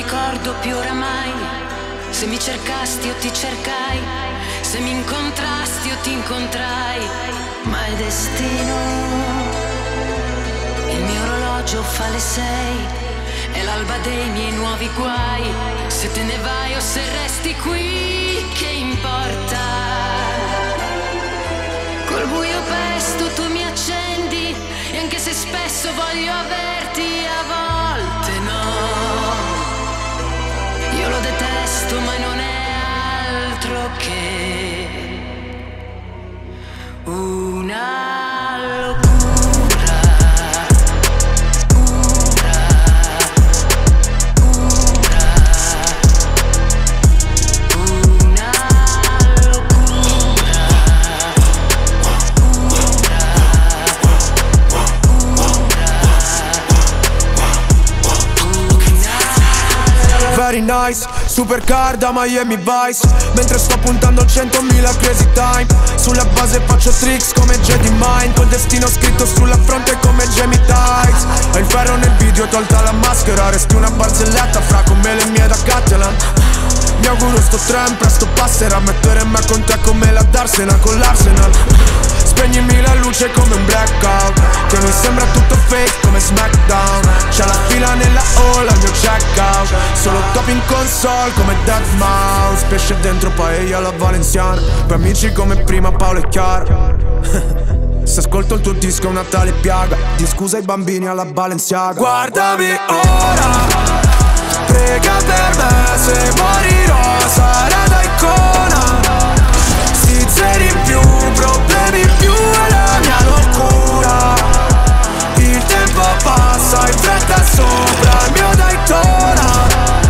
ricordo più oramai. Se mi cercasti o ti cercai, se mi incontrasti o ti incontrai. Ma il destino, il mio orologio fa le 6, è l'alba dei miei nuovi guai. Se te ne vai o se resti qui, che importa? Col buio pesto tu mi accendi, e anche se spesso voglio averti, a volte no. Io lo detesto, ma non è altro che una locura. Very nice, supercar da Miami Vice. Mentre sto puntando 100.000 crazy time. Sulla base faccio tricks come Jedi Mind. Col destino scritto sulla fronte come Jamie Tights. Ho il ferro nel video, tolta la maschera. Resti una barzelletta fra come le mie da Catalan. Mi auguro sto tram presto passerà. Mettere me con te come la Darsena con l'Arsenal. Spegnimi la luce come un blackout, che mi sembra tutto fake come SmackDown. C'è la fila nella hall al mio checkout. Solo top in console come Deadmau5. Pesce dentro paella alla Valenziana. Poi amici come prima Paolo e Chiara. Se ascolto il tuo disco è una tale piaga. Di scusa ai bambini alla Balenciaga. Guardami ora, prega per me. Se morirò sarà da icona. Zeri in più, problemi in più è la mia locura. Il tempo passa in fretta sopra il mio Daytona,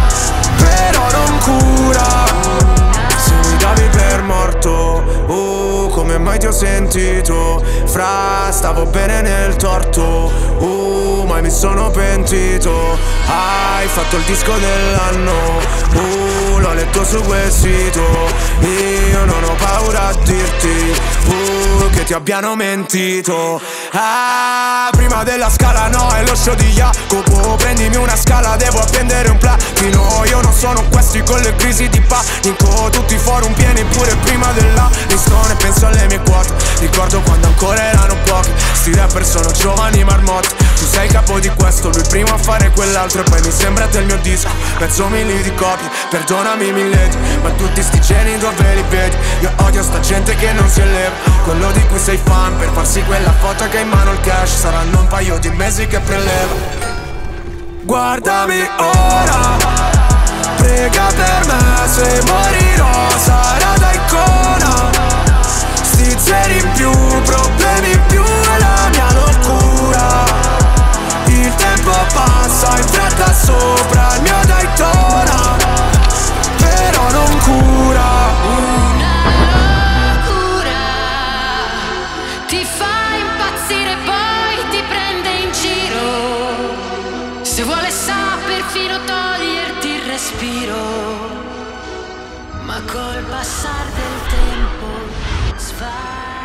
però non cura. Se mi davi per morto, come mai ti ho sentito? Fra, stavo bene nel torto, mai mi sono pentito. Hai fatto il disco dell'anno, l'ho letto su quel sito. Io non ho paura a dirti che ti abbiano mentito. Prima della scala no, è lo show di Jacopo. Prendimi una scala, devo appendere un platino. Io non sono questi con le crisi di panico. Tutti i forum pieni pure prima della listone. Penso alle mie quote, ricordo quando ancora erano pochi. Sti rapper sono giovani marmotti. Tu sei capo di questo, lui primo a fare quell'altro. E poi mi sembra del mio disco, mezzo mili di copie. Perdonami milleti, ma tutti sti geni dove li vedi? Io odio sta gente che non si eleva, quello di cui sei fan. Per farsi quella foto che ha in mano il cash, saranno un paio di mesi che preleva. Guardami ora, prega per me. Se morirò sarà da icona. Sti zeri in più, problemi in più è la mia locura. Il tempo passa in fretta sopra il mio Daytona, però non cura. Una locura ti fa impazzire, poi ti prende in giro. Se vuole sa perfino toglierti il respiro, ma col passare del tempo sfai.